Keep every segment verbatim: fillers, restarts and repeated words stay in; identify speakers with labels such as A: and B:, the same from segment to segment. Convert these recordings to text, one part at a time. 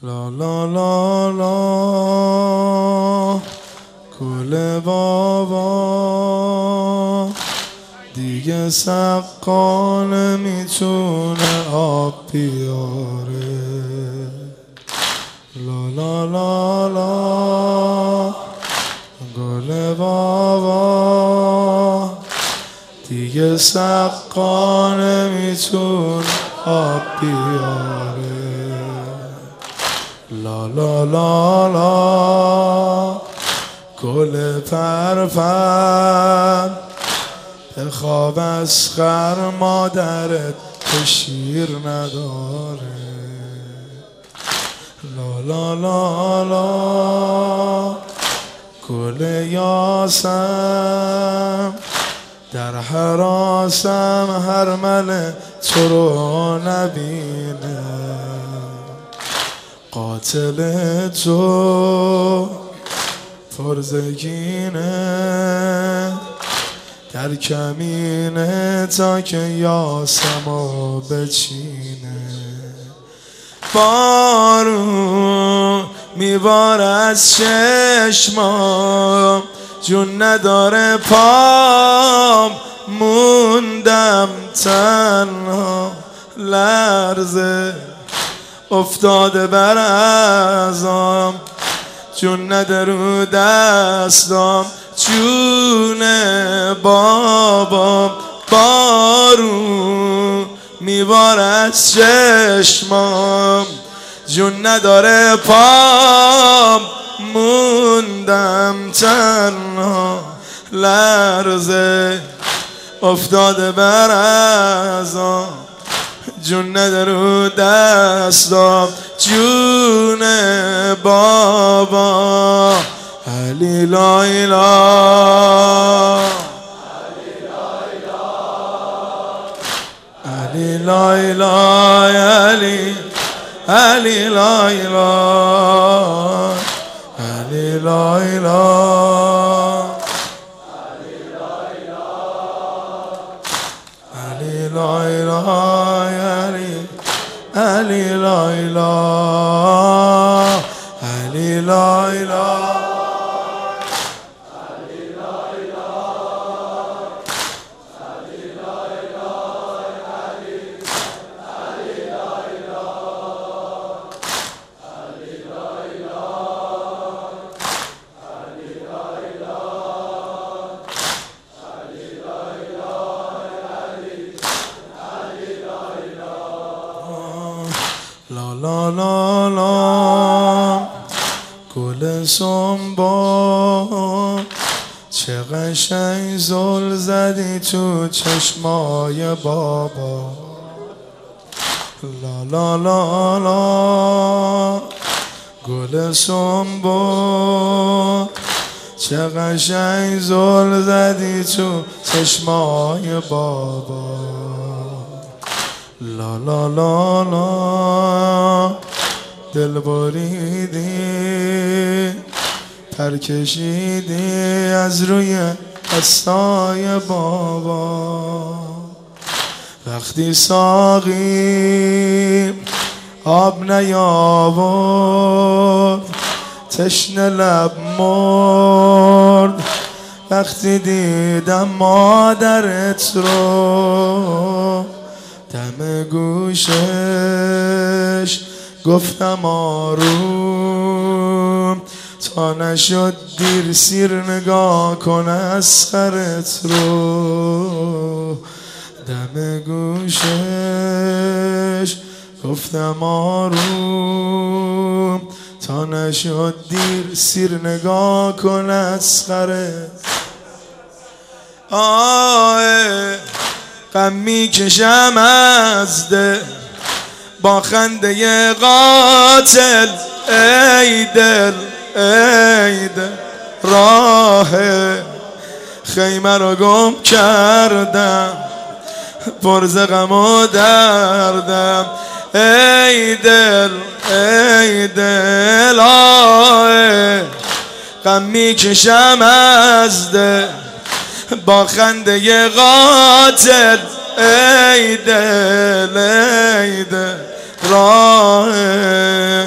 A: لا لا لا لا گل بابا دیگه سقا نمیتونه آب بیاره. لا لا لا لا گل بابا دیگه سقا نمیتونه آب بیاره. لا لا لا لا گل پرپر به خواب اسخر مادرت که شیر نداره. لا لا لا لا گل یاسم در حراسم هر مله تو رو نبینه. قاتل تو پرزگینه در کمینه تا که یاسمو بچینه. بارون میبار از چشمام جون نداره پام موندم تنها لرزه افتاده بر ازام جون نده رو دستام جون بابام. بارون میبار از چشمام جون نداره پام موندم تنها لرزه افتاده بر ازام جون نده رو دستام جون بابا. علی لایلا علی لایلا علی علی لایلا علی لایلا علی لایلا علی لایلا علی لایلا لا لا لا لا گل سنبا چه قشنگ زل زدی تو چشمای بابا. لا لا لا لا گل سنبا چه قشنگ زل زدی تو چشمای بابا. لا لا لا لا دل بریدی پر کشیدی از روی دستای بابا. وقتی ساقی آب نیاورد تشنه لب مرد. وقتی دیدم مادرت رو دم گوشش گفتم آروم تا نشد دیر سیر نگاه کن اسخرت رو. دم گوشش گفتم آروم تا نشد دیر سیر نگاه کن اسخرت. آه غم میکشم از دل با خنده قاتل ای دل ای دل راه خیمه رو گم کردم پر ز غم و دردم ای دل ای دل. آه غم میکشم از دل با خنده قاتل ای دل ای دل راه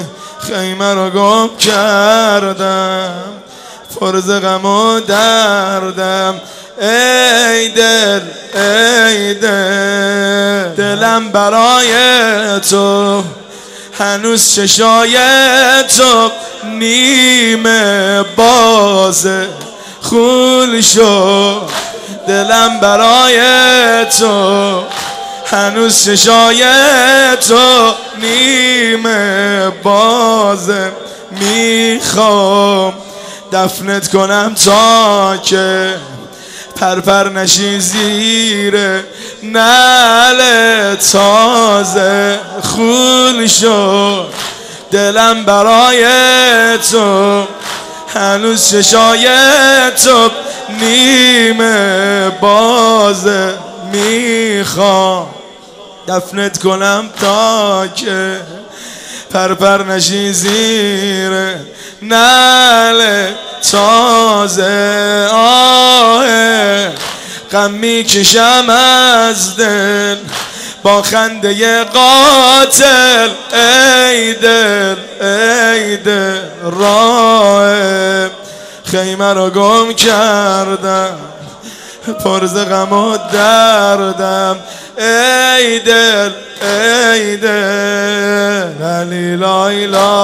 A: خیمه رو گم کردم، فرز غم و دردم. ای دل ای دل، دلم برای تو هنوز چشای تو نیمه بازه، خون شد دلم برای تو هنوز چشای تو نیمه بازه. میخوام دفنت کنم تا که پرپر نشی زیر نعل تازه، خون شد دلم برای تو هنوز چشای تو نیمه بازه. میخوام دفنت کنم تا که پرپر نشی زیر نعل تازه. آه غم میکشم از دل با خنده قاتل، ای دل ای دل راه خیمه رو گم کردم، پرز غم و دردم. ای دل ای دل علی لایلا،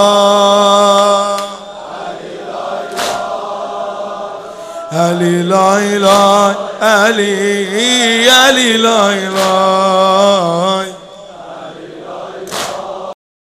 A: علی لایلا، علی علی لایلا.